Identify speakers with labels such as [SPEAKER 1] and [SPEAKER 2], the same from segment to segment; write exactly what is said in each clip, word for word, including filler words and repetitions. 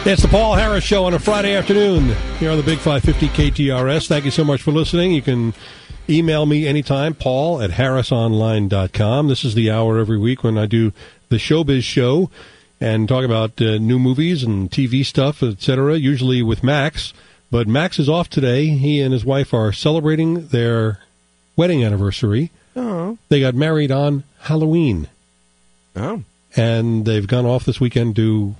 [SPEAKER 1] It's the Paul Harris Show on a Friday afternoon here on the Big five fifty K T R S. Thank you so much for listening. You can email me anytime, paul at harris online dot com. This is the hour every week when I do the Showbiz Show and talk about uh, new movies and T V stuff, et cetera, usually with Max. But Max is off today. He and his wife are celebrating their wedding anniversary.
[SPEAKER 2] Oh.
[SPEAKER 1] They got married on Halloween.
[SPEAKER 2] Oh.
[SPEAKER 1] And they've gone off this weekend to...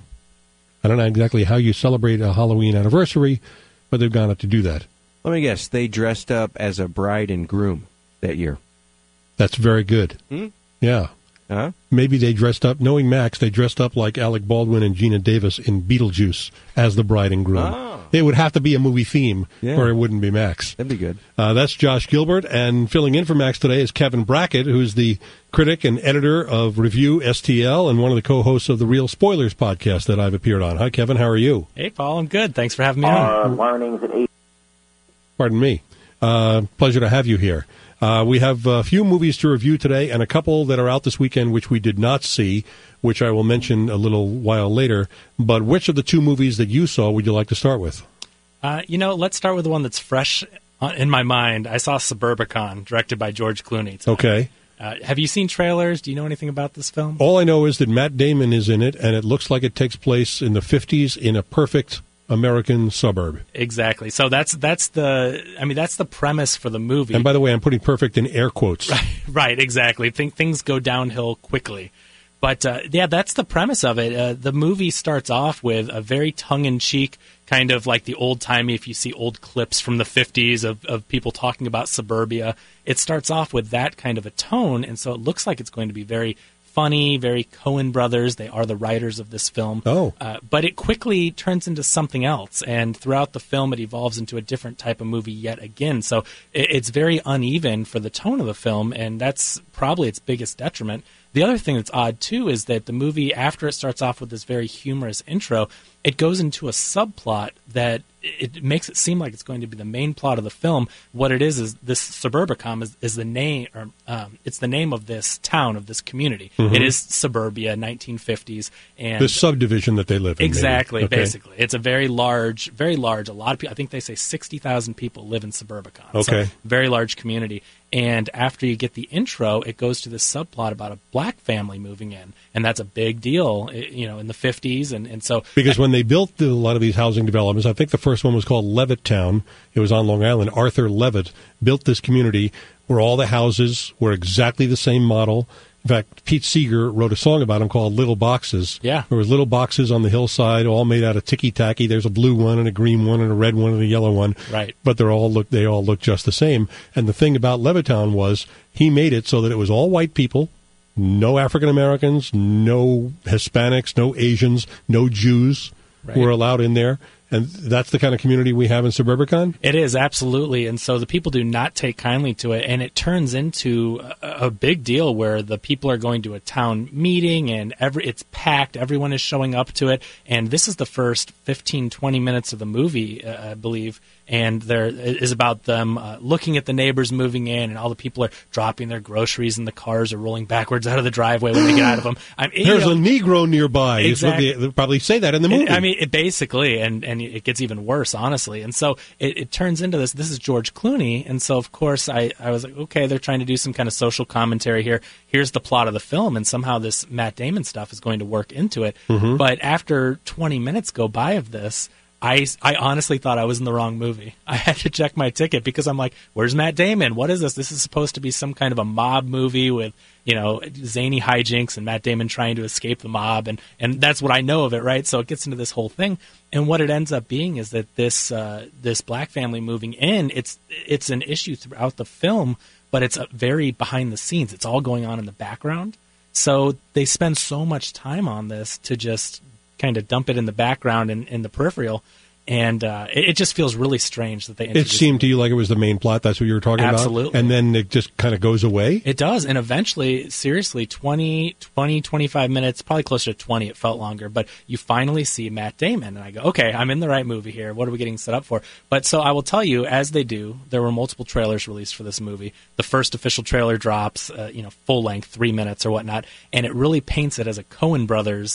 [SPEAKER 1] I don't know exactly how you celebrate a Halloween anniversary, but they've gone out to do that.
[SPEAKER 2] Let me guess. They dressed up as a bride and groom that year.
[SPEAKER 1] That's very good.
[SPEAKER 2] Hmm?
[SPEAKER 1] Yeah.
[SPEAKER 2] Huh?
[SPEAKER 1] Maybe they dressed up, knowing Max, they dressed up like Alec Baldwin and Gina Davis in Beetlejuice as the bride and groom.
[SPEAKER 2] Oh.
[SPEAKER 1] It would have to be a movie theme,
[SPEAKER 2] Yeah.
[SPEAKER 1] or it wouldn't be Max.
[SPEAKER 2] That'd be good.
[SPEAKER 1] Uh, that's Josh Gilbert, and filling in for Max today is Kevin Brackett, who's the critic and editor of Review S T L and one of the co-hosts of the Real Spoilers podcast that I've appeared on. Hi, Kevin. How are you?
[SPEAKER 3] Hey, Paul. I'm good. Thanks for having me
[SPEAKER 4] Uh,
[SPEAKER 3] on.
[SPEAKER 4] mornings at eight.
[SPEAKER 1] Pardon me. Uh, pleasure to have you here. Uh, we have a few movies to review today and a couple that are out this weekend which we did not see, which I will mention a little while later. But which of the two movies that you saw would you like to start with?
[SPEAKER 3] Uh, you know, let's start with the one that's fresh in my mind. I saw Suburbicon, directed by George Clooney. tonight.
[SPEAKER 1] Okay.
[SPEAKER 3] Uh, have you seen trailers? Do you know anything about this film?
[SPEAKER 1] All I know is that Matt Damon is in it, and it looks like it takes place in the fifties in a perfect American suburb.
[SPEAKER 3] Exactly. So that's that's the I mean that's the premise for the movie.
[SPEAKER 1] And by the way, I'm putting perfect in air quotes.
[SPEAKER 3] Right, right, exactly. Think things go downhill quickly. But uh, yeah, that's the premise of it. Uh, the movie starts off with a very tongue-in-cheek, kind of like the old-timey, if you see old clips from the fifties of, of people talking about suburbia. It starts off with that kind of a tone, and so it looks like it's going to be very funny, very Coen Brothers. They are the writers of this film.
[SPEAKER 1] Oh.
[SPEAKER 3] Uh, but it quickly turns into something else, and throughout the film it evolves into a different type of movie yet again. So it, it's very uneven for the tone of the film, and that's probably its biggest detriment. The other thing that's odd, too, is that the movie, after it starts off with this very humorous intro, it goes into a subplot that it makes it seem like it's going to be the main plot of the film. What it is is this Suburbicon is, is the name, or um, it's the name of this town, of this community.
[SPEAKER 1] Mm-hmm.
[SPEAKER 3] It is suburbia, nineteen fifties, and
[SPEAKER 1] The subdivision that they live in.
[SPEAKER 3] exactly,
[SPEAKER 1] maybe. Okay.
[SPEAKER 3] basically, it's a very large, very large. A lot of people, I think they say sixty thousand people live in Suburbicon.
[SPEAKER 1] Okay.
[SPEAKER 3] So very large community. And after you get the intro, it goes to this subplot about a black family moving in, and that's a big deal, you know, in the fifties, and and so
[SPEAKER 1] Because when they built the, a lot of these housing developments, I think the first one was called Levittown. It was on Long Island. Arthur Levitt built this community where all the houses were exactly the same model. In fact, Pete Seeger wrote a song about them called Little Boxes.
[SPEAKER 3] Yeah.
[SPEAKER 1] There was little boxes on the hillside, all made out of ticky-tacky. There's a blue one and a green one and a red one and a yellow one.
[SPEAKER 3] Right.
[SPEAKER 1] But they're all look they all look just the same. And the thing about Levittown was he made it so that it was all white people, no African Americans, no Hispanics, no Asians, no Jews
[SPEAKER 3] Right.
[SPEAKER 1] were allowed in there. And that's the kind of community we have in Suburbicon?
[SPEAKER 3] It is, absolutely. And so the people do not take kindly to it, and it turns into a, a big deal where the people are going to a town meeting, and every it's packed. Everyone is showing up to it. And this is the first fifteen, twenty minutes of the movie, uh, I believe. And there is about them uh, looking at the neighbors moving in, and all the people are dropping their groceries, and the cars are rolling backwards out of the driveway when they get out of them. I mean,
[SPEAKER 1] There's
[SPEAKER 3] you know,
[SPEAKER 1] a Negro nearby. Is what
[SPEAKER 3] Exactly.
[SPEAKER 1] they, they'll probably say that in the movie.
[SPEAKER 3] It- I mean, it basically, and, and it gets even worse, honestly. And so it, it turns into this. This is George Clooney, and so of course I, I was like, okay, they're trying to do some kind of social commentary here. Here's the plot of the film, and somehow this Matt Damon stuff is going to work into it.
[SPEAKER 1] Mm-hmm.
[SPEAKER 3] But after twenty minutes go by of this, I, I honestly thought I was in the wrong movie. I had to check my ticket because I'm like, where's Matt Damon? What is this? This is supposed to be some kind of a mob movie with, you know, zany hijinks and Matt Damon trying to escape the mob. And, and that's what I know of it, right? So it gets into this whole thing. And what it ends up being is that this uh, this black family moving in, it's it's an issue throughout the film, but it's a very behind the scenes. It's all going on in the background. So they spend so much time on this to just kind of dump it in the background and in the peripheral, and uh, it, it just feels really strange that they
[SPEAKER 1] It
[SPEAKER 3] introduced
[SPEAKER 1] seemed to you like it was the main plot. That's what you were talking
[SPEAKER 3] Absolutely.
[SPEAKER 1] about? And then it just kind of goes away?
[SPEAKER 3] It does, and eventually, seriously, twenty, twenty, twenty-five minutes, probably closer to twenty, it felt longer, but you finally see Matt Damon, and I go, okay, I'm in the right movie here. What are we getting set up for? But so I will tell you, as they do, there were multiple trailers released for this movie. The first official trailer drops, uh, you know, full length, three minutes or whatnot, and it really paints it as a Coen Brothers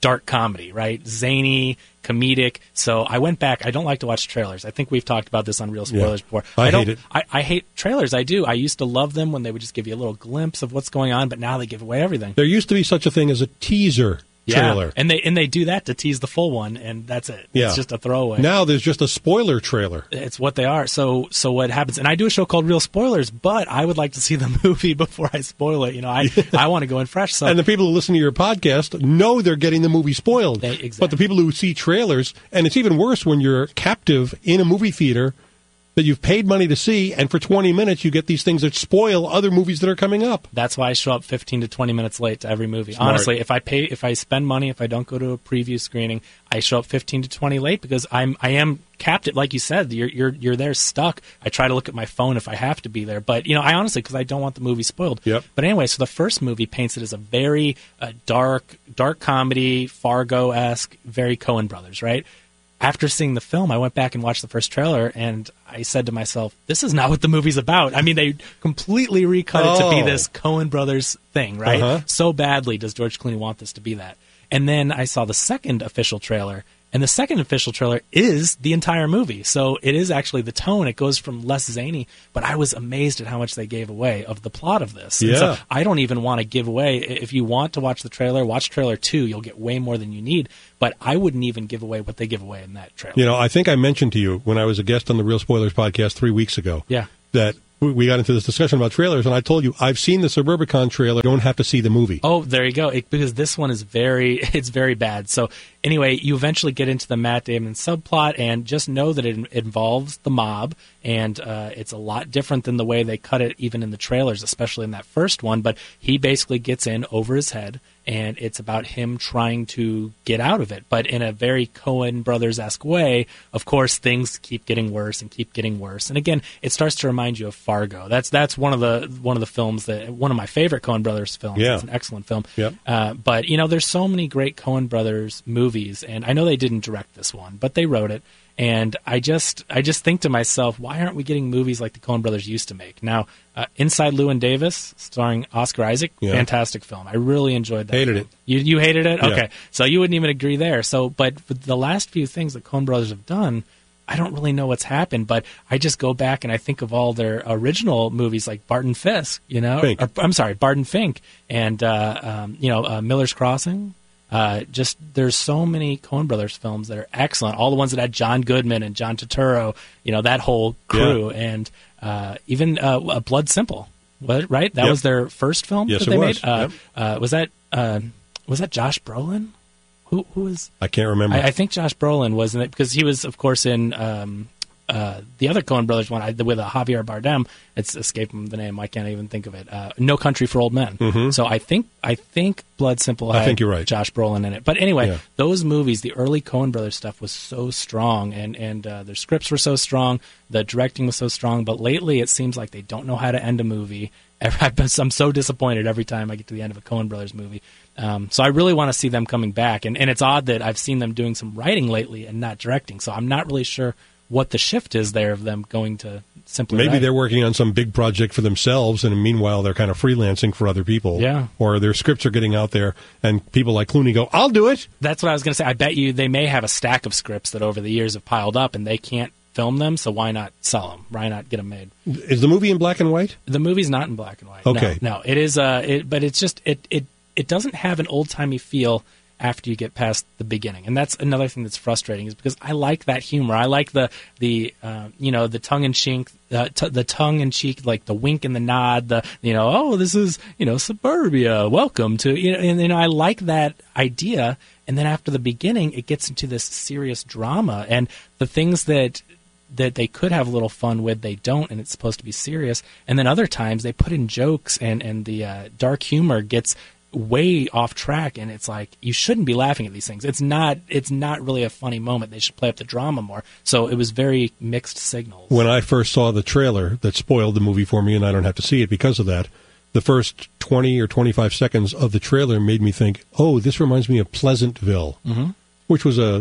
[SPEAKER 3] dark comedy, right? Zany, comedic. So I went back. I don't like to watch trailers. I think we've talked about this on Real Spoilers
[SPEAKER 1] yeah.
[SPEAKER 3] before.
[SPEAKER 1] I,
[SPEAKER 3] I don't,
[SPEAKER 1] hate it.
[SPEAKER 3] I, I hate trailers. I do. I used to love them when they would just give you a little glimpse of what's going on, but now they give away everything.
[SPEAKER 1] There used to be such a thing as a teaser trailer.
[SPEAKER 3] Yeah, and they and they do that to tease the full one, and that's it.
[SPEAKER 1] Yeah.
[SPEAKER 3] It's just a throwaway.
[SPEAKER 1] Now there's just a spoiler trailer.
[SPEAKER 3] It's what they are. So so what happens? And I do a show called Real Spoilers, but I would like to see the movie before I spoil it. You know, I I want to go in fresh. So
[SPEAKER 1] and the people who listen to your podcast know they're getting the movie spoiled.
[SPEAKER 3] They, exactly.
[SPEAKER 1] But the people who see trailers, and it's even worse when you're captive in a movie theater that you've paid money to see, and for twenty minutes you get these things that spoil other movies that are coming up.
[SPEAKER 3] That's why I show up fifteen to twenty minutes late to every movie.
[SPEAKER 1] Smart.
[SPEAKER 3] Honestly, if I pay, if I spend money, if I don't go to a preview screening, I show up fifteen to twenty late because I'm I am captive. Like you said, you're you're you're there stuck. I try to look at my phone if I have to be there, but you know, I honestly because I don't want the movie spoiled.
[SPEAKER 1] Yep.
[SPEAKER 3] But anyway, so the first movie paints it as a very uh, dark dark comedy, Fargo-esque, very Coen Brothers, right? After seeing the film, I went back and watched the first trailer, and I said to myself, this is not what the movie's about. I mean, they completely recut it to be
[SPEAKER 1] Oh.
[SPEAKER 3] this Coen Brothers thing, right?
[SPEAKER 1] Uh-huh.
[SPEAKER 3] So badly does George Clooney want this to be that. And then I saw the second official trailer, and the second official trailer is the entire movie. So it is actually the tone. It goes from less zany, but I was amazed at how much they gave away of the plot of this. And
[SPEAKER 1] Yeah.
[SPEAKER 3] so I don't even want to give away. If you want to watch the trailer, watch trailer two. You'll get way more than you need. But I wouldn't even give away what they give away in that trailer.
[SPEAKER 1] You know, I think I mentioned to you when I was a guest on the Real Spoilers podcast three weeks ago
[SPEAKER 3] Yeah.
[SPEAKER 1] that we- we got into this discussion about trailers, and I told you, I've seen the Suburbicon trailer, don't have to see the movie.
[SPEAKER 3] Oh, there you go. It, because this one is very, it's very bad. So anyway, you eventually get into the Matt Damon subplot, and just know that it, it involves the mob, and uh, it's a lot different than the way they cut it even in the trailers, especially in that first one. But he basically gets in over his head, and it's about him trying to get out of it, but in a very Coen Brothers-esque way. Of course, things keep getting worse and keep getting worse. And again, it starts to remind you of Fargo. That's that's one of the one of the films that one of my favorite Coen Brothers films.
[SPEAKER 1] Yeah.
[SPEAKER 3] It's an excellent film.
[SPEAKER 1] Yep.
[SPEAKER 3] Uh, but you know, there's so many great Coen Brothers movies, and I know they didn't direct this one, but they wrote it. And I just, I just think to myself, why aren't we getting movies like the Coen Brothers used to make? Now, uh, Inside Llewyn Davis, starring Oscar Isaac,
[SPEAKER 1] Yeah.
[SPEAKER 3] fantastic film. I really enjoyed that.
[SPEAKER 1] Hated
[SPEAKER 3] film.
[SPEAKER 1] it.
[SPEAKER 3] You, you hated it?
[SPEAKER 1] Yeah.
[SPEAKER 3] Okay, so you wouldn't even agree there. So, but for the last few things that Coen Brothers have done, I don't really know what's happened, but I just go back and I think of all their original movies like Barton Fisk, you know,
[SPEAKER 1] Fink.
[SPEAKER 3] or, I'm sorry, Barton Fink, and uh, um, you know, uh, Miller's Crossing. Uh, just there's so many Coen Brothers films that are excellent. All the ones that had John Goodman and John Turturro, you know, that whole crew,
[SPEAKER 1] Yeah.
[SPEAKER 3] and uh, even uh, Blood Simple, what, right? That
[SPEAKER 1] Yep.
[SPEAKER 3] was their first film
[SPEAKER 1] Yes,
[SPEAKER 3] that
[SPEAKER 1] it
[SPEAKER 3] they
[SPEAKER 1] was.
[SPEAKER 3] made. Uh,
[SPEAKER 1] Yep.
[SPEAKER 3] uh, was that uh, was that Josh Brolin? Who who was?
[SPEAKER 1] I can't remember.
[SPEAKER 3] I, I think Josh Brolin was in it because he was, of course, in um, uh, the other Coen Brothers one I, with uh, Javier Bardem. It's escaping the name. I can't even think of it. Uh, No Country for Old Men.
[SPEAKER 1] Mm-hmm.
[SPEAKER 3] So I think I think Blood Simple
[SPEAKER 1] I
[SPEAKER 3] had
[SPEAKER 1] think you're right.
[SPEAKER 3] Josh Brolin in it. But anyway,
[SPEAKER 1] Yeah.
[SPEAKER 3] those movies, the early Coen Brothers stuff was so strong, and and uh, their scripts were so strong, the directing was so strong. But lately, it seems like they don't know how to end a movie. I'm so disappointed every time I get to the end of a Coen Brothers movie. Um, so I really want to see them coming back. And, and it's odd that I've seen them doing some writing lately and not directing. So I'm not really sure what the shift is there of them going to simply
[SPEAKER 1] Maybe
[SPEAKER 3] write.
[SPEAKER 1] they're working on some big project for themselves, and meanwhile they're kind of freelancing for other people.
[SPEAKER 3] Yeah.
[SPEAKER 1] Or their scripts are getting out there, and people like Clooney go, I'll do it.
[SPEAKER 3] That's what I was going to say. I bet you they may have a stack of scripts that over the years have piled up and they can't film them, so why not sell them? Why not get them made?
[SPEAKER 1] Is the movie in black and white?
[SPEAKER 3] The movie's not in black and white.
[SPEAKER 1] Okay.
[SPEAKER 3] No, no. It is, uh, it, but it's just, it, it, it doesn't have an old-timey feel after you get past the beginning. And that's another thing that's frustrating, is because I like that humor. I like the, the uh, you know, the tongue-in-cheek, uh, t- the tongue-in-cheek, like the wink and the nod, the, you know, oh, this is, you know, suburbia, welcome to, you know, and, you know, I like that idea. And then after the beginning, it gets into this serious drama. And the things that that they could have a little fun with, they don't, and it's supposed to be serious. And then other times they put in jokes, and, and the uh, dark humor gets way off track, and it's like, you shouldn't be laughing at these things. It's not it's not really a funny moment. They should play up the drama more. So it was very mixed signals.
[SPEAKER 1] When I first saw the trailer that spoiled the movie for me, and I don't have to see it because of that, the first twenty or twenty-five seconds of the trailer made me think, oh, this reminds me of Pleasantville,
[SPEAKER 3] Mm-hmm.
[SPEAKER 1] which was a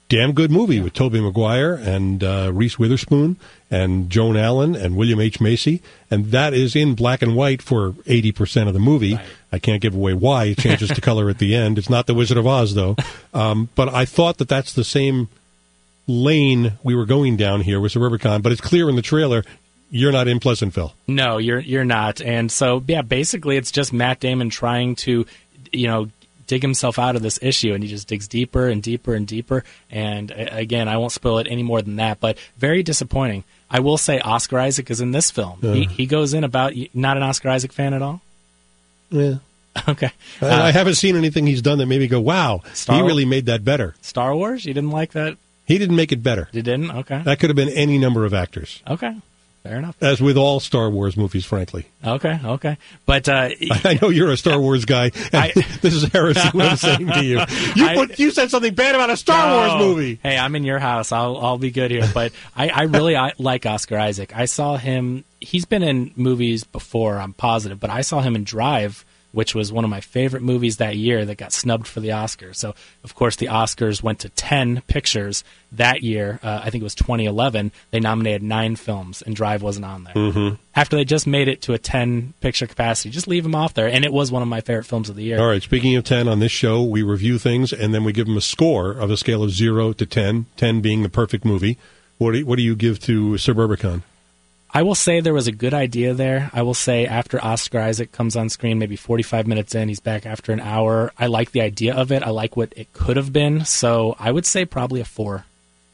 [SPEAKER 1] damn good movie with Tobey Maguire and uh, Reese Witherspoon and Joan Allen and William H. Macy, and that is in black and white for eighty percent of the movie.
[SPEAKER 3] Right.
[SPEAKER 1] I can't give away why it changes to color at the end. It's not The Wizard of Oz, though. Um, but I thought that that's the same lane we were going down here with Suburbicon, but it's clear in the trailer you're not in Pleasantville.
[SPEAKER 3] No, you're you're not. And so, yeah, basically it's just Matt Damon trying to, you know, dig himself out of this issue, and he just digs deeper and deeper and deeper. And uh, again, I won't spoil it any more than that, but very disappointing. I will say Oscar Isaac is in this film. Uh, he, he goes in about, not an Oscar Isaac fan at all?
[SPEAKER 1] Yeah.
[SPEAKER 3] Okay.
[SPEAKER 1] Uh,
[SPEAKER 3] Uh,
[SPEAKER 1] I haven't seen anything he's done that made me go, wow,
[SPEAKER 3] Star
[SPEAKER 1] he really made that better.
[SPEAKER 3] Star Wars? You didn't like that?
[SPEAKER 1] He didn't make it better.
[SPEAKER 3] You didn't? Okay.
[SPEAKER 1] That could have been any number of actors.
[SPEAKER 3] Okay. Fair enough.
[SPEAKER 1] As with all Star Wars movies, frankly.
[SPEAKER 3] Okay, okay. But uh,
[SPEAKER 1] I know you're a Star Wars guy. And
[SPEAKER 3] I,
[SPEAKER 1] this is heresy what I'm saying to you. You,
[SPEAKER 3] I,
[SPEAKER 1] put, you said something bad about a Star
[SPEAKER 3] no.
[SPEAKER 1] Wars movie.
[SPEAKER 3] Hey, I'm in your house. I'll I'll be good here. But I, I really I, like Oscar Isaac. I saw him. He's been in movies before, I'm positive. But I saw him in Drive, which was one of my favorite movies that year that got snubbed for the Oscars. So, of course, the Oscars went to ten pictures that year. Uh, I think it was twenty eleven. They nominated nine films, and Drive wasn't on there.
[SPEAKER 1] Mm-hmm.
[SPEAKER 3] After they just made it to a ten-picture capacity, just leave them off there. And it was one of my favorite films of the year.
[SPEAKER 1] All right, speaking of ten, on this show, we review things, and then we give them a score of a scale of zero to ten, ten being the perfect movie. What do you, what do you give to Suburbicon?
[SPEAKER 3] I will say there was a good idea there. I will say after Oscar Isaac comes on screen, maybe forty-five minutes in, he's back after an hour. I like the idea of it. I like what it could have been. So I would say probably a four.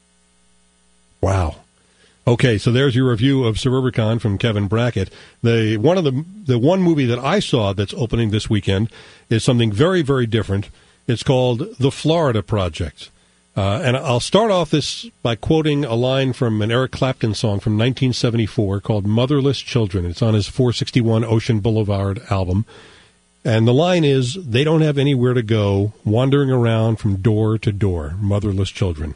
[SPEAKER 1] Wow. Okay, so there's your review of Suburbicon from Kevin Brackett. The one of the the one movie that I saw that's opening this weekend is something very, very different. It's called The Florida Project. Uh, and I'll start off this by quoting a line from an Eric Clapton song from nineteen seventy-four called Motherless Children. It's on his four sixty-one Ocean Boulevard album. And the line is, they don't have anywhere to go, wandering around from door to door, motherless children.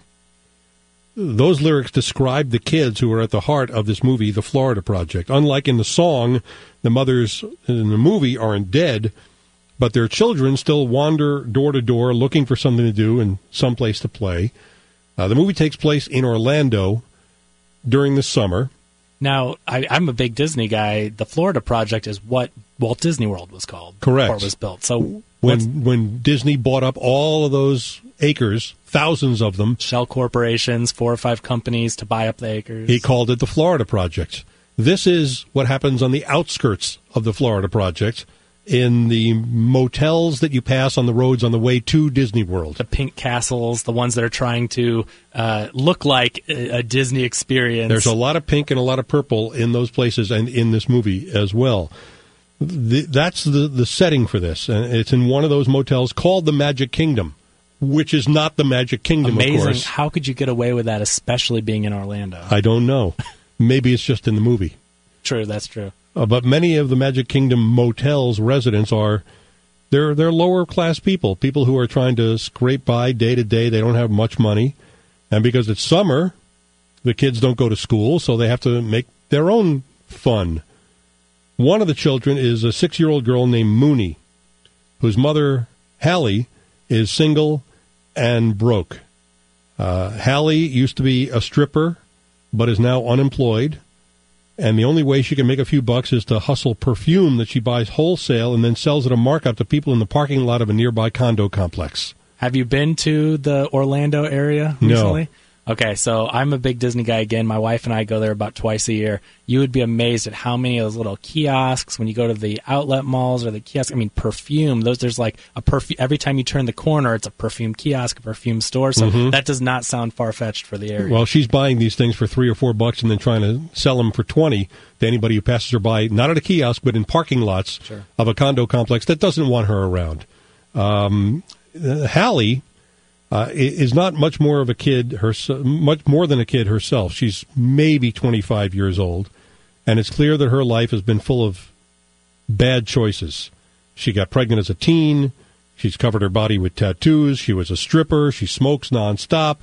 [SPEAKER 1] Those lyrics describe the kids who are at the heart of this movie, The Florida Project. Unlike in the song, the mothers in the movie aren't dead, but their children still wander door to door looking for something to do and someplace to play. Uh, the movie takes place in Orlando during the summer.
[SPEAKER 3] Now, I, I'm a big Disney guy. The Florida Project is what Walt Disney World was called.
[SPEAKER 1] Correct.
[SPEAKER 3] Before it was built. So
[SPEAKER 1] when when Disney bought up all of those acres, thousands of them,
[SPEAKER 3] shell corporations, four or five companies to buy up the acres.
[SPEAKER 1] He called it the Florida Project. This is what happens on the outskirts of the Florida Project, in the motels that you pass on the roads on the way to Disney World.
[SPEAKER 3] The pink castles, the ones that are trying to uh, look like a, a Disney experience.
[SPEAKER 1] There's a lot of pink and a lot of purple in those places and in this movie as well. The, that's the, the setting for this. And it's in one of those motels called the Magic Kingdom, which is not the Magic Kingdom,
[SPEAKER 3] Amazing.
[SPEAKER 1] of course.
[SPEAKER 3] How could you get away with that, especially being in Orlando?
[SPEAKER 1] I don't know. Maybe it's just in the movie.
[SPEAKER 3] True, that's true.
[SPEAKER 1] Uh, but many of the Magic Kingdom motels residents are they're they're lower class people, people who are trying to scrape by day to day. They don't have much money, and because it's summer, the kids don't go to school, so they have to make their own fun. One of the children is a six-year-old girl named Mooney, whose mother Hallie is single and broke. Uh, Hallie used to be a stripper, but is now unemployed. And the only way she can make a few bucks is to hustle perfume that she buys wholesale and then sells at a markup to people in the parking lot of a nearby condo complex.
[SPEAKER 3] Have you been to the Orlando area recently? No. Okay, so I'm a big Disney guy again. My wife and I go there about twice a year. You would be amazed at how many of those little kiosks, when you go to the outlet malls or the kiosks, I mean, perfume, those there's like a perfume, every time you turn the corner, it's a perfume kiosk, a perfume store, so mm-hmm. that does not sound far-fetched for the area.
[SPEAKER 1] Well, she's buying these things for three or four bucks and then trying to sell them for twenty to anybody who passes her by, not at a kiosk, but in parking lots
[SPEAKER 3] sure.
[SPEAKER 1] of a condo complex that doesn't want her around. Um, Hallie... Uh, is not much more of a kid, her, much more than a kid herself. She's maybe twenty-five years old, and it's clear that her life has been full of bad choices. She got pregnant as a teen. She's covered her body with tattoos. She was a stripper. She smokes nonstop.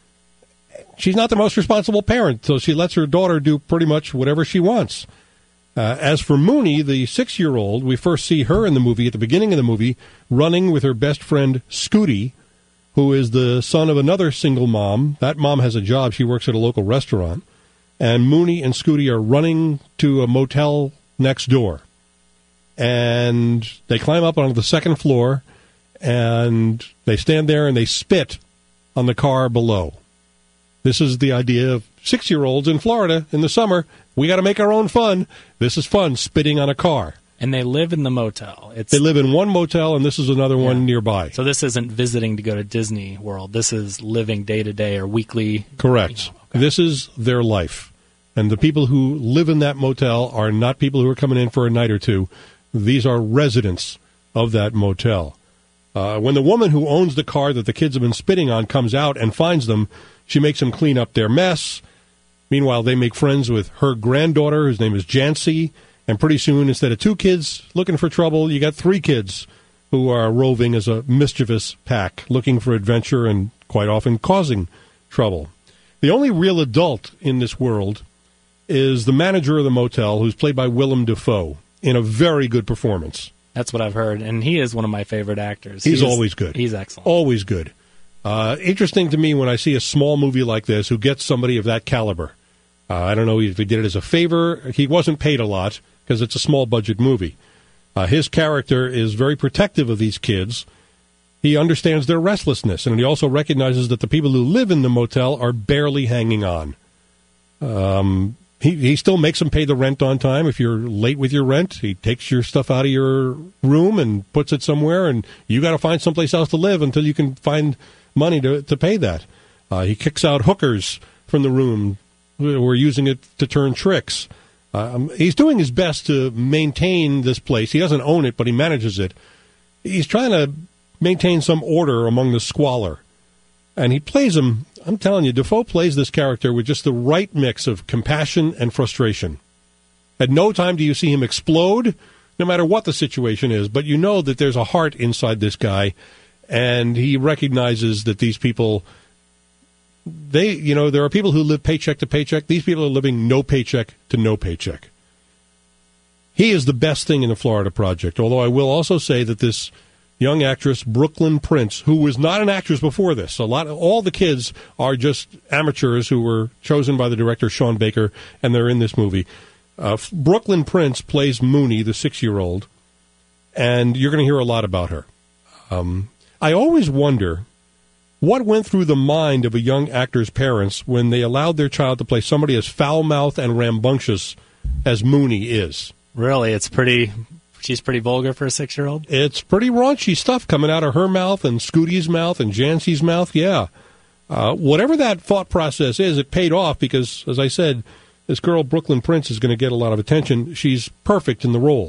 [SPEAKER 1] She's not the most responsible parent, so she lets her daughter do pretty much whatever she wants. Uh, as for Mooney, the six-year-old, we first see her in the movie, at the beginning of the movie, running with her best friend, Scooty, who is the son of another single mom. That mom has a job. She works at a local restaurant. And Mooney and Scooty are running to a motel next door. And they climb up onto the second floor, and they stand there and they spit on the car below. This is the idea of six-year-olds in Florida in the summer. We got to make our own fun. This is fun, spitting on a car.
[SPEAKER 3] And they live in the motel. It's,
[SPEAKER 1] they live in one motel, and this is another yeah. one nearby.
[SPEAKER 3] So this isn't visiting to go to Disney World. This is living day-to-day or weekly.
[SPEAKER 1] Correct. You know, okay. This is their life. And the people who live in that motel are not people who are coming in for a night or two. These are residents of that motel. Uh, when the woman who owns the car that the kids have been spitting on comes out and finds them, she makes them clean up their mess. Meanwhile, they make friends with her granddaughter, whose name is Jancy. And pretty soon, instead of two kids looking for trouble, you got three kids who are roving as a mischievous pack, looking for adventure and quite often causing trouble. The only real adult in this world is the manager of the motel, who's played by Willem Dafoe, in a very good performance.
[SPEAKER 3] That's what I've heard, and he is one of my favorite actors.
[SPEAKER 1] He's
[SPEAKER 3] he is,
[SPEAKER 1] always good.
[SPEAKER 3] He's excellent.
[SPEAKER 1] Always good. Uh, interesting to me when I see a small movie like this who gets somebody of that caliber. Uh, I don't know if he did it as a favor. He wasn't paid a lot, because it's a small-budget movie. Uh, his character is very protective of these kids. He understands their restlessness, and he also recognizes that the people who live in the motel are barely hanging on. Um, he, he still makes them pay the rent on time. If you're late with your rent, he takes your stuff out of your room and puts it somewhere, and you got to find someplace else to live until you can find money to, to pay that. Uh, he kicks out hookers from the room who are using it to turn tricks. Um, he's doing his best to maintain this place. He doesn't own it, but he manages it. He's trying to maintain some order among the squalor. And he plays him, I'm telling you, Dafoe plays this character with just the right mix of compassion and frustration. At no time do you see him explode, no matter what the situation is, but you know that there's a heart inside this guy, and he recognizes that these people... They, you know, there are people who live paycheck to paycheck. These people are living no paycheck to no paycheck. He is the best thing in the Florida Project, although I will also say that this young actress, Brooklyn Prince, who was not an actress before this, a lot, all the kids are just amateurs who were chosen by the director, Sean Baker, and they're in this movie. Uh, Brooklyn Prince plays Mooney, the six-year-old, and you're going to hear a lot about her. Um, I always wonder... what went through the mind of a young actor's parents when they allowed their child to play somebody as foul-mouthed and rambunctious as Mooney is?
[SPEAKER 3] Really? It's pretty... She's pretty vulgar for a six-year-old?
[SPEAKER 1] It's pretty raunchy stuff coming out of her mouth and Scooty's mouth and Jancy's mouth, yeah. Uh, whatever that thought process is, it paid off because, as I said, this girl, Brooklyn Prince, is going to get a lot of attention. She's perfect in the role.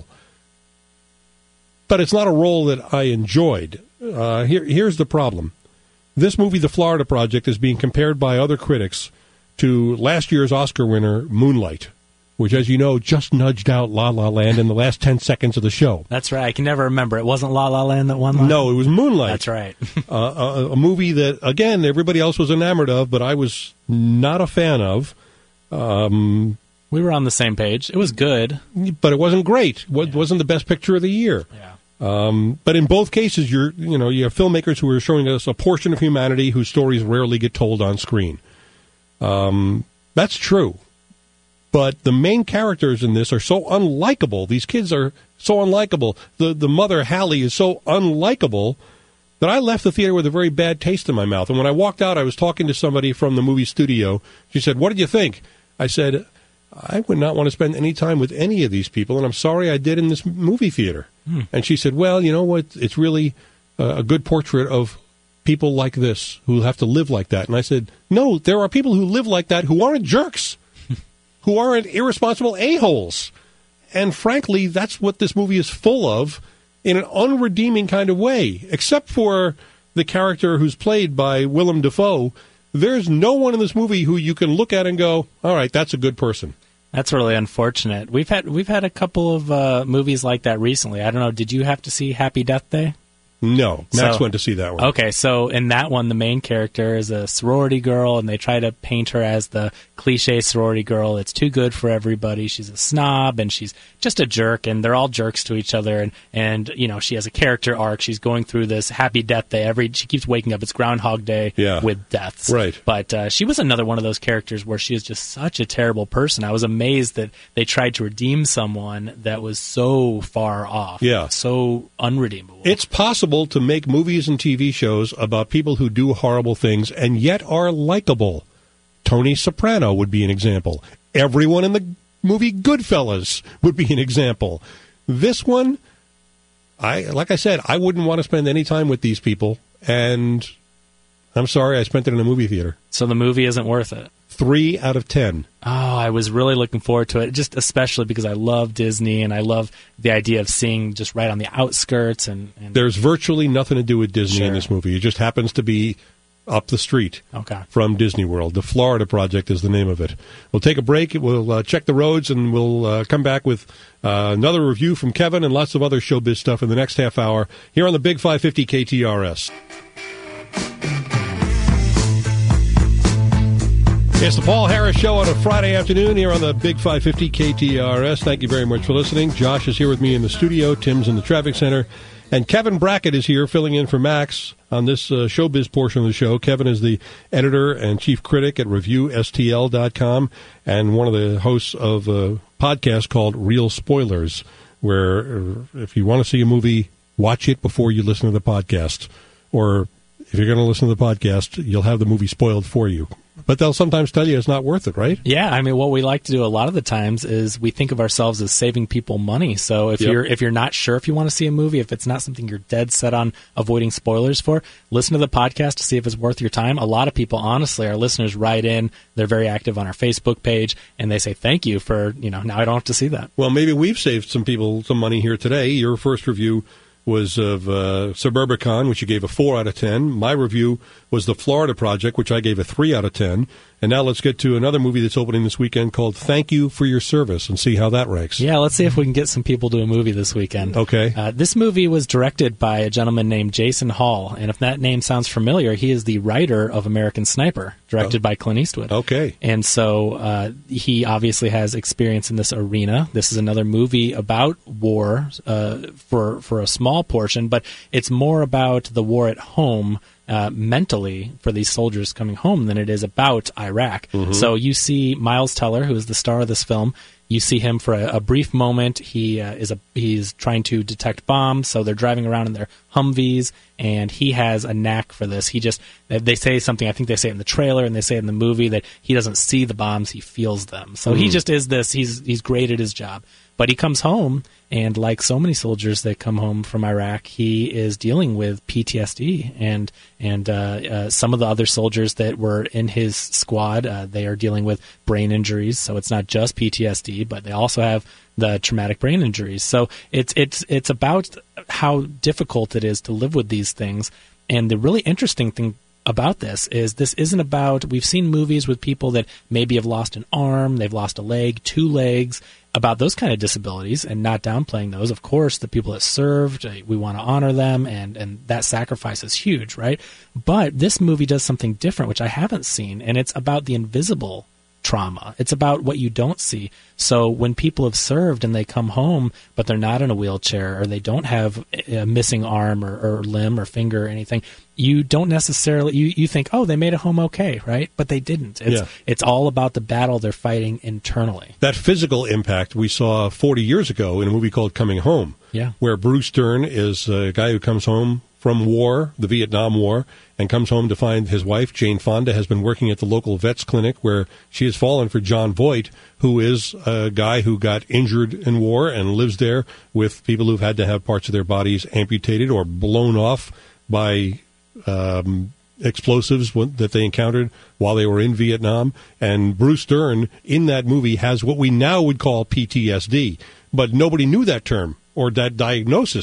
[SPEAKER 1] But it's not a role that I enjoyed. Uh, here, here's the problem. This movie, The Florida Project, is being compared by other critics to last year's Oscar winner, Moonlight, which, as you know, just nudged out La La Land in the last ten seconds of the show.
[SPEAKER 3] That's right. I can never remember. It wasn't La La Land that won?
[SPEAKER 1] No, it was Moonlight.
[SPEAKER 3] That's right.
[SPEAKER 1] uh, a, a movie that, again, everybody else was enamored of, but I was not a fan of. Um,
[SPEAKER 3] we were on the same page. It was good.
[SPEAKER 1] But it wasn't great. It yeah. wasn't the best picture of the year.
[SPEAKER 3] Yeah.
[SPEAKER 1] Um, but in both cases, you're, you know, you have filmmakers who are showing us a portion of humanity whose stories rarely get told on screen. Um, that's true. But the main characters in this are so unlikable. These kids are so unlikable. The the mother, Hallie, is so unlikable that I left the theater with a very bad taste in my mouth. And when I walked out, I was talking to somebody from the movie studio. She said, "What did you think?" I said, "I would not want to spend any time with any of these people, and I'm sorry I did in this movie theater." Hmm. And she said, "Well, you know what? It's really uh, a good portrait of people like this who have to live like that." And I said, "No, there are people who live like that who aren't jerks, who aren't irresponsible a-holes. And frankly, that's what this movie is full of in an unredeeming kind of way. Except for the character who's played by Willem Dafoe, there's no one in this movie who you can look at and go, all right, that's a good person."
[SPEAKER 3] That's really unfortunate. We've had we've had a couple of uh, movies like that recently. I don't know. Did you have to see Happy Death Day?
[SPEAKER 1] No, Max
[SPEAKER 3] So-
[SPEAKER 1] went to see that one.
[SPEAKER 3] Okay, so in that one, the main character is a sorority girl, and they try to paint her as the cliche sorority girl. It's too good for everybody. She's a snob, and she's just a jerk, and they're all jerks to each other. And, and you know, she has a character arc. She's going through this happy death day. Every she keeps waking up. It's Groundhog Day
[SPEAKER 1] Yeah.
[SPEAKER 3] with deaths.
[SPEAKER 1] Right.
[SPEAKER 3] But uh, she was another one of those characters where she is just such a terrible person. I was amazed that they tried to redeem someone that was so far off.
[SPEAKER 1] Yeah.
[SPEAKER 3] So unredeemable.
[SPEAKER 1] It's possible to make movies and T V shows about people who do horrible things and yet are likable. Tony Soprano would be an example. Everyone in the movie Goodfellas would be an example. This one, I like I said, I wouldn't want to spend any time with these people, and I'm sorry, I spent it in a movie theater.
[SPEAKER 3] So the movie isn't worth it.
[SPEAKER 1] Three out of ten.
[SPEAKER 3] Oh, I was really looking forward to it, just especially because I love Disney and I love the idea of seeing just right on the outskirts. And, and
[SPEAKER 1] There's virtually nothing to do with Disney in
[SPEAKER 3] Sure.
[SPEAKER 1] this movie. It just happens to be up the street
[SPEAKER 3] Okay.
[SPEAKER 1] from Disney World. The Florida Project is the name of it. We'll take a break. We'll uh, check the roads, and we'll uh, come back with uh, another review from Kevin and lots of other showbiz stuff in the next half hour here on the Big five fifty K T R S. It's the Paul Harris Show on a Friday afternoon here on the Big five fifty K T R S. Thank you very much for listening. Josh is here with me in the studio. Tim's in the traffic center. And Kevin Brackett is here filling in for Max on this uh, showbiz portion of the show. Kevin is the editor and chief critic at review S T L dot com and one of the hosts of a podcast called Real Spoilers, where uh, if you want to see a movie, watch it before you listen to the podcast. Or if you're going to listen to the podcast, you'll have the movie spoiled for you. But they'll sometimes tell you it's not worth it, right?
[SPEAKER 3] Yeah, I mean, what we like to do a lot of the times is we think of ourselves as saving people money. So if
[SPEAKER 1] Yep.
[SPEAKER 3] you're if you're not sure if you want to see a movie, if it's not something you're dead set on avoiding spoilers for, listen to the podcast to see if it's worth your time. A lot of people, honestly, our listeners write in. They're very active on our Facebook page, and they say thank you for, you know, now I don't have to see that.
[SPEAKER 1] Well, maybe we've saved some people some money here today. Your first review was of uh, Suburbicon, which you gave a four out of ten. My review was The Florida Project, which I gave a three out of ten. And now let's get to another movie that's opening this weekend called Thank You for Your Service and see how that ranks.
[SPEAKER 3] Yeah, let's see if we can get some people to a movie this weekend.
[SPEAKER 1] Okay.
[SPEAKER 3] Uh, this movie was directed by a gentleman named Jason Hall, and if that name sounds familiar, he is the writer of American Sniper, directed
[SPEAKER 1] Oh.
[SPEAKER 3] by Clint Eastwood.
[SPEAKER 1] Okay.
[SPEAKER 3] And so uh, he obviously has experience in this arena. This is another movie about war uh, for for a small portion, but it's more about the war at home uh, mentally for these soldiers coming home than it is about Iraq.
[SPEAKER 1] Mm-hmm.
[SPEAKER 3] So you see Miles Teller, who is the star of this film. You see him for a, a brief moment. He uh, is a he's trying to detect bombs, so they're driving around in their Humvees, and he has a knack for this. He just they say something. I think they say it in the trailer and they say it in the movie that he doesn't see the bombs, he feels them. So he just is this. He's he's great at his job. But he comes home, and like so many soldiers that come home from Iraq, he is dealing with P T S D. And and uh, uh, some of the other soldiers that were in his squad, uh, they are dealing with brain injuries. So it's not just P T S D, but they also have the traumatic brain injuries. So it's it's it's about how difficult it is to live with these things. And the really interesting thing about this is this isn't about, we've seen movies with people that maybe have lost an arm, they've lost a leg, two legs, about those kind of disabilities, and not downplaying those. Of course, the people that served, we want to honor them, and, and that sacrifice is huge, right? But this movie does something different, which I haven't seen, and it's about the invisible trauma. It's about what you don't see. So when people have served and they come home, but they're not in a wheelchair, or they don't have a missing arm or, or limb or finger or anything, you don't necessarily, you, you think, oh, they made it home okay, right? But they didn't. It's,
[SPEAKER 1] Yeah.
[SPEAKER 3] it's all about the battle they're fighting internally.
[SPEAKER 1] That physical impact we saw forty years ago in a movie called Coming Home,
[SPEAKER 3] Yeah.
[SPEAKER 1] where Bruce Dern is a guy who comes home from war, the Vietnam War, and comes home to find his wife, Jane Fonda, has been working at the local vets clinic where she has fallen for John Voight, who is a guy who got injured in war and lives there with people who've had to have parts of their bodies amputated or blown off by um, explosives that they encountered while they were in Vietnam. And Bruce Dern, in that movie, has what we now would call P T S D, but nobody knew that term or that diagnosis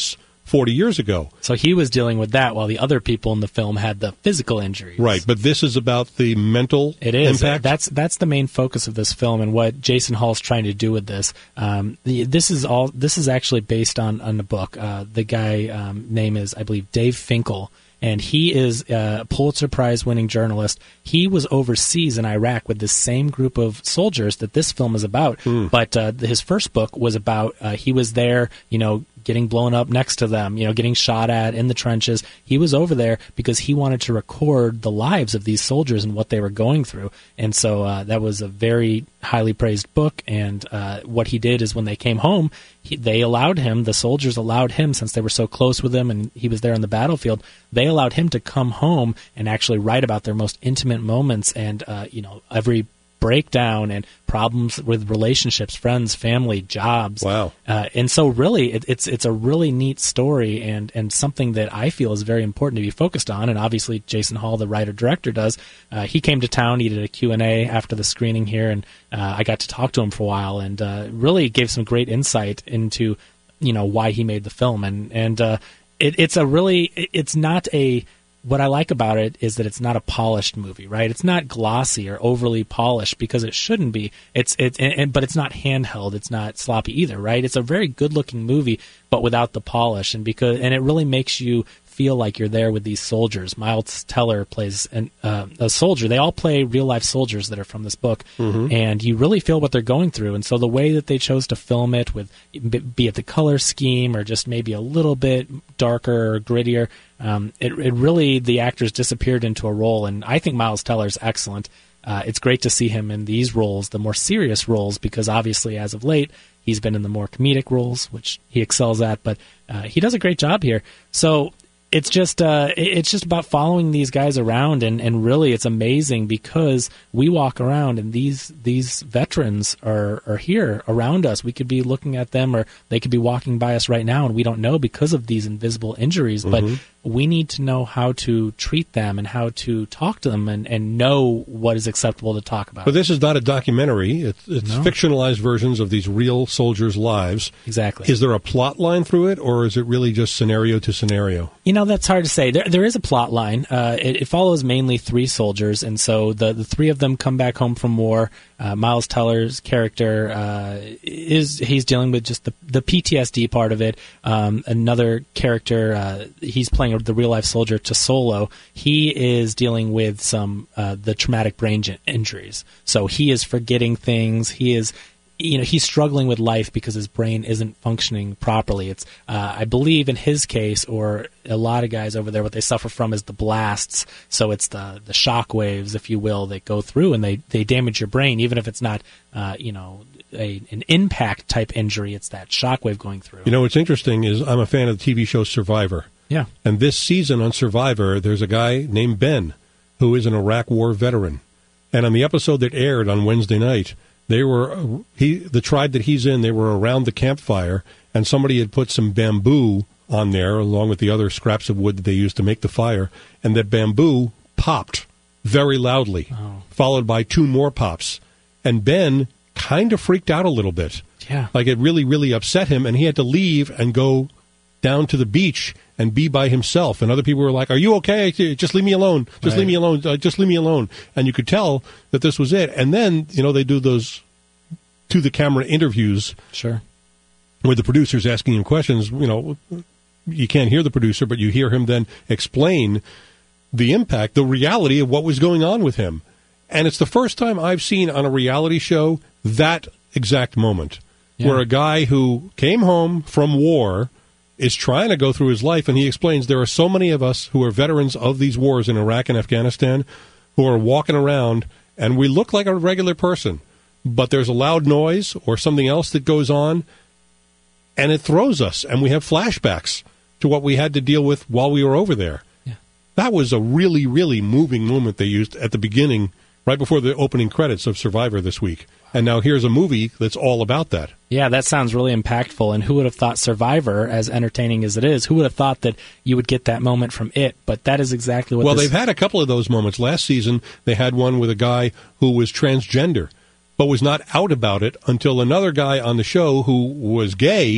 [SPEAKER 1] forty years ago.
[SPEAKER 3] So he was dealing with that while the other people in the film had the physical injuries.
[SPEAKER 1] Right, but this is about the mental
[SPEAKER 3] it is.
[SPEAKER 1] impact?
[SPEAKER 3] That's that's the main focus of this film and what Jason Hall's trying to do with this. Um, the, this is all. This is actually based on, on a book. Uh, the guy um, name is, I believe, Dave Finkel. And he is a Pulitzer Prize winning journalist. He was overseas in Iraq with the same group of soldiers that this film is about. Mm. But uh, his first book was about, uh, he was there, you know, getting blown up next to them, you know, getting shot at in the trenches. He was over there because he wanted to record the lives of these soldiers and what they were going through. And so uh, that was a very highly praised book. And uh, what he did is when they came home, he, they allowed him, the soldiers allowed him, since they were so close with him and he was there on the battlefield, they allowed him to come home and actually write about their most intimate moments and, uh, you know, every breakdown and problems with relationships, friends, family, jobs.
[SPEAKER 1] Wow.
[SPEAKER 3] Uh, and so really, it, it's it's a really neat story and, and something that I feel is very important to be focused on. And obviously, Jason Hall, the writer-director, does. Uh, he came to town, he did a Q and A after the screening here, and uh, I got to talk to him for a while and uh, really gave some great insight into, you know, why he made the film. And, and uh, it, it's a really, it's not a... What I like about it is that it's not a polished movie, right? It's not glossy or overly polished because it shouldn't be. It's it, and, but it's not handheld. It's not sloppy either, right? It's a very good-looking movie, but without the polish, and because and it really makes you feel like you're there with these soldiers. Miles Teller plays an, uh, a soldier. They all play real-life soldiers that are from this book, mm-hmm. and you really feel what they're going through. And so the way that they chose to film it, with be it the color scheme or just maybe a little bit darker or grittier, um, it, it really, the actors disappeared into a role, and I think Miles Teller's excellent. Uh, it's great to see him in these roles, the more serious roles, because obviously as of late, he's been in the more comedic roles, which he excels at, but uh, he does a great job here. So it's just uh, it's just about following these guys around, and, and really it's amazing because we walk around and these these veterans are, are here around us. We could be looking at them, or they could be walking by us right now, and we don't know because of these invisible injuries. Mm-hmm. But we need to know how to treat them and how to talk to them and, and know what is acceptable to talk about.
[SPEAKER 1] But this is not a documentary. It's, it's no. fictionalized versions of these real soldiers' lives.
[SPEAKER 3] Exactly.
[SPEAKER 1] Is there a plot line through it, or is it really just scenario to scenario?
[SPEAKER 3] You know, that's hard to say. There, there is a plot line. Uh, it, it follows mainly three soldiers, and so the, the three of them come back home from war. Uh, Miles Teller's character uh, is he's dealing with just the, the P T S D part of it. Um, another character, uh, he's playing the real life soldier Tosolo. He is dealing with some uh, the traumatic brain injuries. So he is forgetting things. He is. You know, he's struggling with life because his brain isn't functioning properly. It's, uh, I believe, in his case, or a lot of guys over there, what they suffer from is the blasts. So it's the the shock waves, if you will, that go through and they, they damage your brain, even if it's not, uh, you know, a, an impact type injury. It's that shock wave going through.
[SPEAKER 1] You know, what's interesting is I'm a fan of the T V show Survivor.
[SPEAKER 3] Yeah.
[SPEAKER 1] And this season on Survivor, there's a guy named Ben who is an Iraq War veteran. And on the episode that aired on Wednesday night, They were he the tribe that he's in. They were around the campfire, and somebody had put some bamboo on there, along with the other scraps of wood that they used to make the fire, and that bamboo popped very loudly, oh. followed by two more pops. And Ben kind of freaked out a little bit.
[SPEAKER 3] Yeah,
[SPEAKER 1] like it really, really upset him, and he had to leave and go down to the beach and be by himself. And other people were like, "Are you okay? Just leave me alone. Just right. leave me alone. Uh, just leave me alone." And you could tell that this was it. And then, you know, they do those to-the-camera interviews.
[SPEAKER 3] Sure.
[SPEAKER 1] With the producers asking him questions. You know, you can't hear the producer, but you hear him then explain the impact, the reality of what was going on with him. And it's the first time I've seen on a reality show that exact moment, yeah. where a guy who came home from war is trying to go through his life, and he explains there are so many of us who are veterans of these wars in Iraq and Afghanistan who are walking around, and we look like a regular person, but there's a loud noise or something else that goes on, and it throws us, and we have flashbacks to what we had to deal with while we were over there.
[SPEAKER 3] Yeah.
[SPEAKER 1] That was a really, really moving moment they used at the beginning, right before the opening credits of Survivor this week. And now here's a movie that's all about that.
[SPEAKER 3] Yeah, that sounds really impactful. And who would have thought Survivor, as entertaining as it is, who would have thought that you would get that moment from it? But that is exactly what
[SPEAKER 1] Well,
[SPEAKER 3] this...
[SPEAKER 1] they've had a couple of those moments. Last season, they had one with a guy who was transgender, but was not out about it until another guy on the show who was gay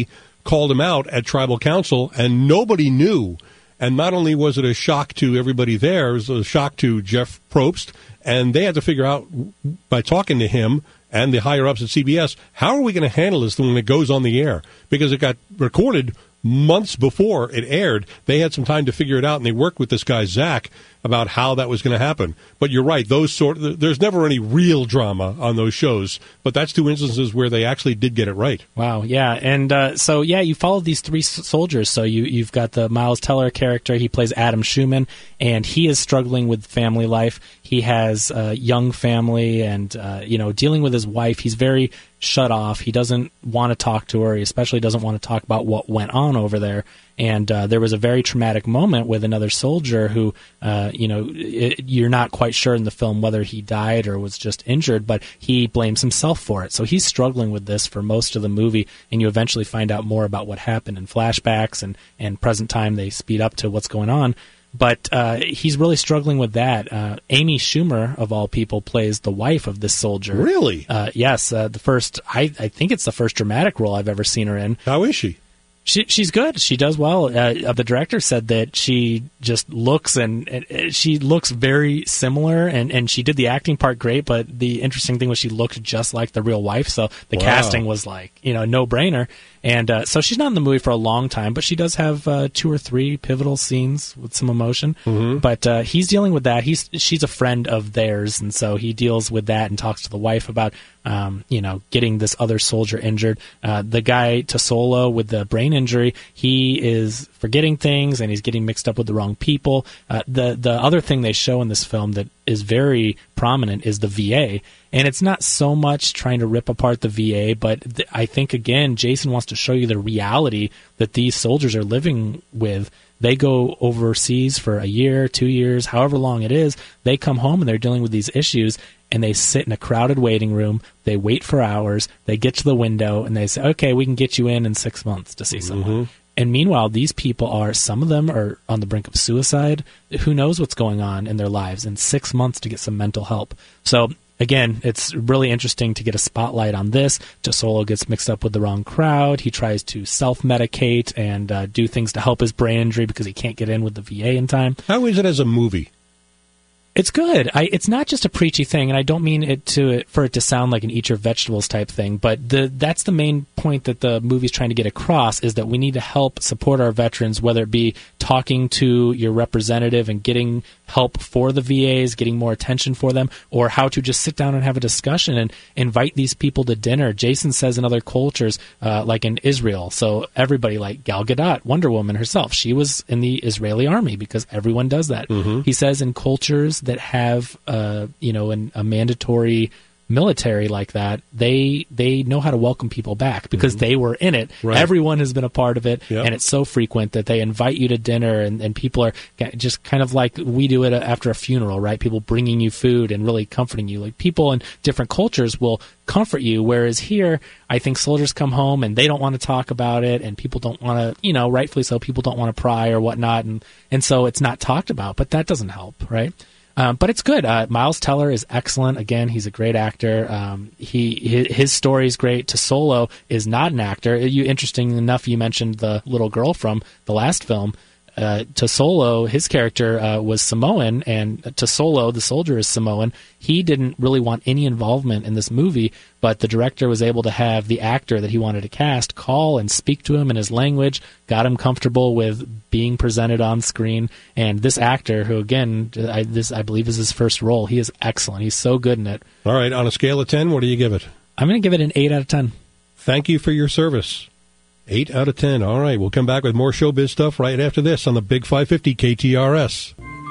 [SPEAKER 1] called him out at tribal council, and nobody knew. And not only was it a shock to everybody there, it was a shock to Jeff Probst, and they had to figure out, by talking to him and the higher-ups at C B S, how are we going to handle this when it goes on the air? Because it got recorded months before it aired. They had some time to figure it out, and they worked with this guy, Zach, about how that was going to happen. But you're right, those sort there's never any real drama on those shows, but that's two instances where they actually did get it right.
[SPEAKER 3] Wow, yeah. And uh, so, yeah, you follow these three s- soldiers. So you, you've got the Miles Teller character. He plays Adam Schumann, and he is struggling with family life. He has a young family and, uh, you know, dealing with his wife. He's very shut off. He doesn't want to talk to her. He especially doesn't want to talk about what went on over there. And uh, there was a very traumatic moment with another soldier who, uh, you know, it, you're not quite sure in the film whether he died or was just injured, but he blames himself for it. So he's struggling with this for most of the movie, and you eventually find out more about what happened in flashbacks, and, and present time they speed up to what's going on. But uh, he's really struggling with that. Uh, Amy Schumer, of all people, plays the wife of this soldier.
[SPEAKER 1] Really?
[SPEAKER 3] Uh, yes. Uh, the first, I, I think it's the first dramatic role I've ever seen her in.
[SPEAKER 1] How is she?
[SPEAKER 3] She, she's good. She does well. Uh, the director said that she just looks and, and she looks very similar, and, and she did the acting part great. But the interesting thing was she looked just like the real wife. So the
[SPEAKER 1] Wow.
[SPEAKER 3] casting was like, you know, no brainer. And uh, so she's not in the movie for a long time, but she does have uh, two or three pivotal scenes with some emotion.
[SPEAKER 1] Mm-hmm.
[SPEAKER 3] But uh, he's dealing with that. He's she's a friend of theirs, and so he deals with that and talks to the wife about, um, you know, getting this other soldier injured. Uh, the guy Tosolo with the brain injury, he is forgetting things and he's getting mixed up with the wrong people. Uh, the the other thing they show in this film that is very prominent is the V A. And it's not so much trying to rip apart the V A, but th- I think, again, Jason wants to show you the reality that these soldiers are living with. They go overseas for a year, two years, however long it is. They come home and they're dealing with these issues, and they sit in a crowded waiting room. They wait for hours. They get to the window, and they say, okay, we can get you in in six months to see someone. Mm-hmm. And meanwhile, these people are, some of them are on the brink of suicide. Who knows what's going on in their lives, in six months to get some mental help. So, again, it's really interesting to get a spotlight on this. Tosolo gets mixed up with the wrong crowd. He tries to self-medicate and uh, do things to help his brain injury because he can't get in with the V A in time.
[SPEAKER 1] How is it as a movie?
[SPEAKER 3] It's good. I, it's not just a preachy thing, and I don't mean it to for it to sound like an eat your vegetables type thing, but the that's the main point that the movie's trying to get across, is that we need to help support our veterans, whether it be talking to your representative and getting help for the V As, getting more attention for them, or how to just sit down and have a discussion and invite these people to dinner. Jason says in other cultures, uh, like in Israel, so everybody, like Gal Gadot, Wonder Woman herself, she was in the Israeli army because everyone does that. Mm-hmm. He says in cultures that have, uh, you know, an, a mandatory military like that, they they know how to welcome people back because mm-hmm. they were in it. Right. Everyone has been a part of it, yep. and it's so frequent that they invite you to dinner, and, and people are just kind of like we do it after a funeral, right? People bringing you food and really comforting you. Like, people in different cultures will comfort you, whereas here, I think soldiers come home and they don't want to talk about it, and people don't want to, you know, rightfully so, people don't want to pry or whatnot, and, and so it's not talked about, but that doesn't help, right? Um, but it's good. Uh, Miles Teller is excellent. Again, he's a great actor. Um, he his, his story is great. Tosolo is not an actor. You, interesting enough, you mentioned the little girl from the last film. Uh, Tosolo, his character uh, was Samoan, and Tosolo, the soldier, is Samoan. He didn't really want any involvement in this movie, but the director was able to have the actor that he wanted to cast call and speak to him in his language, got him comfortable with being presented on screen. And this actor, who again, I, this I believe is his first role, he is excellent. He's so good in it.
[SPEAKER 1] All right, on a scale of ten, what do you give it?
[SPEAKER 3] I'm going to give it an eight out of ten.
[SPEAKER 1] Thank you for your service. eight out of ten. All right, we'll come back with more showbiz stuff right after this on the Big five fifty K T R S.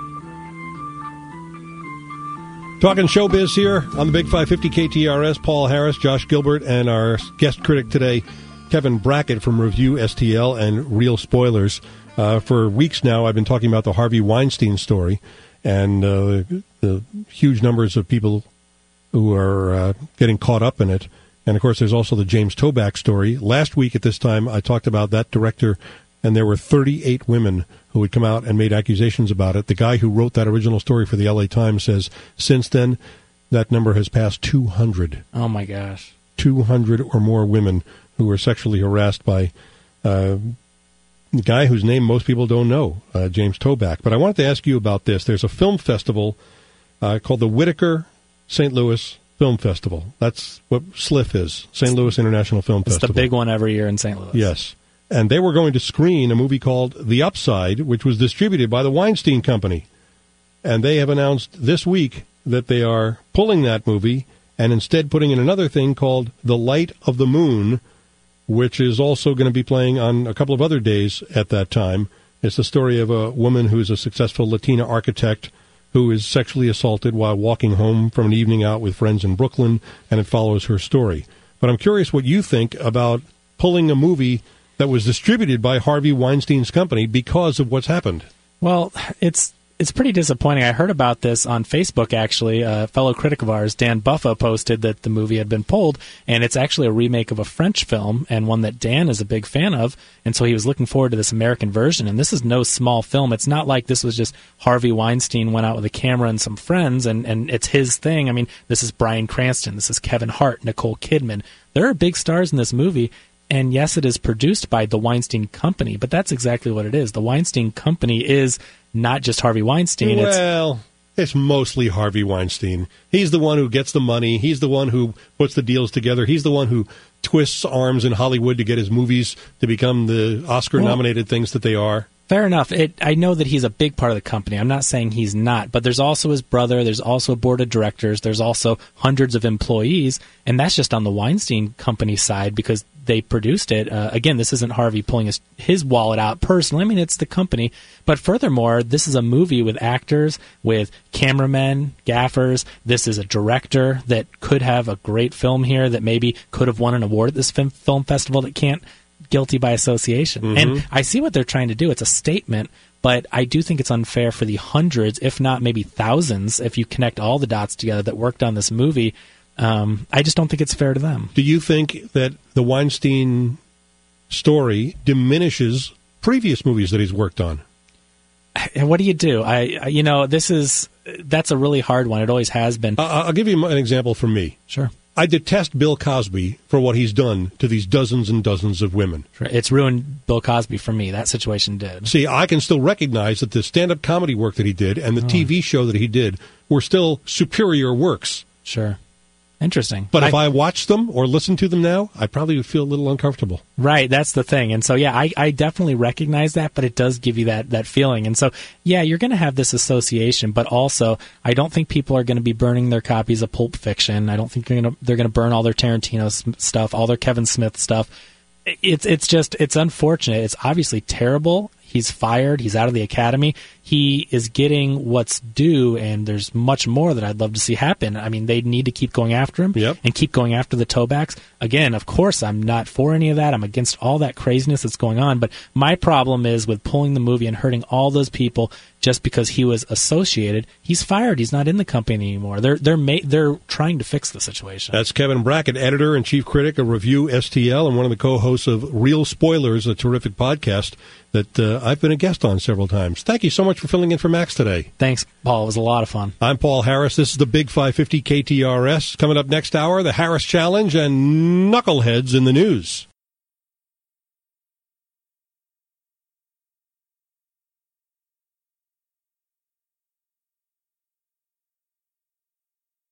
[SPEAKER 1] Talking showbiz here on the Big five fifty K T R S. Paul Harris, Josh Gilbert, and our guest critic today, Kevin Brackett from Review S T L and Real Spoilers. Uh, for weeks now, I've been talking about the Harvey Weinstein story and uh, the huge numbers of people who are uh, getting caught up in it. And, of course, there's also the James Toback story. Last week at this time, I talked about that director, and there were thirty-eight women who had come out and made accusations about it. The guy who wrote that original story for the L A Times says since then that number has passed two hundred.
[SPEAKER 3] Oh, my gosh.
[SPEAKER 1] two hundred or more women who were sexually harassed by Uh, the guy whose name most people don't know, uh, James Toback. But I wanted to ask you about this. There's a film festival uh, called the Whitaker Saint Louis Film Festival. That's what S L I F is, Saint Louis International Film
[SPEAKER 3] it's
[SPEAKER 1] Festival.
[SPEAKER 3] It's the big one every year in Saint Louis.
[SPEAKER 1] Yes. And they were going to screen a movie called The Upside, which was distributed by the Weinstein Company. And they have announced this week that they are pulling that movie and instead putting in another thing called The Light of the Moon, which is also going to be playing on a couple of other days at that time. It's the story of a woman who's a successful Latina architect who is sexually assaulted while walking home from an evening out with friends in Brooklyn, and it follows her story. But I'm curious what you think about pulling a movie that was distributed by Harvey Weinstein's company because of what's happened.
[SPEAKER 3] Well, it's it's pretty disappointing. I heard about this on Facebook, actually. A fellow critic of ours, Dan Buffa, posted that the movie had been pulled, and it's actually a remake of a French film, and one that Dan is a big fan of, and so he was looking forward to this American version. And this is no small film. It's not like this was just Harvey Weinstein went out with a camera and some friends, and, and it's his thing. I mean, this is Bryan Cranston, this is Kevin Hart, Nicole Kidman. There are big stars in this movie. And yes, it is produced by the Weinstein Company, but that's exactly what it is. The Weinstein Company is not just Harvey Weinstein.
[SPEAKER 1] Well, it's, it's mostly Harvey Weinstein. He's the one who gets the money. He's the one who puts the deals together. He's the one who twists arms in Hollywood to get his movies to become the Oscar-nominated well, things that they are.
[SPEAKER 3] Fair enough. It, I know that he's a big part of the company. I'm not saying he's not, but there's also his brother. There's also a board of directors. There's also hundreds of employees, and that's just on the Weinstein Company side because they produced it. Uh, again, this isn't Harvey pulling his, his wallet out personally. I mean, it's the company. But furthermore, this is a movie with actors, with cameramen, gaffers. This is a director that could have a great film here that maybe could have won an award at this film, film festival that can't. Guilty by association. Mm-hmm. And I see what they're trying to do. It's a statement, but I do think it's unfair for the hundreds, if not maybe thousands, if you connect all the dots together that worked on this movie. Um, I just don't think it's fair to them.
[SPEAKER 1] Do you think that the Weinstein story diminishes previous movies that he's worked on?
[SPEAKER 3] And what do you do? I, you know, this is, that's a really hard one. It always has been.
[SPEAKER 1] Uh, I'll give you an example from me.
[SPEAKER 3] Sure.
[SPEAKER 1] I detest Bill Cosby for what he's done to these dozens and dozens of women.
[SPEAKER 3] Sure. It's ruined Bill Cosby for me. That situation did.
[SPEAKER 1] See, I can still recognize that the stand-up comedy work that he did and the oh. T V show that he did were still superior works.
[SPEAKER 3] Sure. Interesting.
[SPEAKER 1] But I, if I watched them or listened to them now, I probably would feel a little uncomfortable.
[SPEAKER 3] Right, that's the thing. And so, yeah, I, I definitely recognize that, but it does give you that, that feeling. And so, yeah, you're going to have this association, but also I don't think people are going to be burning their copies of Pulp Fiction. I don't think they're going to they're going to burn all their Tarantino stuff, all their Kevin Smith stuff. It's it's just, it's unfortunate. It's obviously terrible. He's fired. He's out of the academy. He is getting what's due, and there's much more that I'd love to see happen. I mean, they need to keep going after him
[SPEAKER 1] yep.
[SPEAKER 3] and keep going after the Tobacks. Again, of course, I'm not for any of that. I'm against all that craziness that's going on. But my problem is with pulling the movie and hurting all those people just because he was associated. He's fired. He's not in the company anymore. They're they're ma- they're trying to fix the situation.
[SPEAKER 1] That's Kevin Brackett, editor and chief critic of Review S T L and one of the co-hosts of Real Spoilers, a terrific podcast that uh, I've been a guest on several times. Thank you so much for filling in for Max today.
[SPEAKER 3] Thanks, Paul. It was a lot of fun.
[SPEAKER 1] I'm Paul Harris. This is the Big five fifty K T R S. Coming up next hour, the Harris Challenge and Knuckleheads in the News.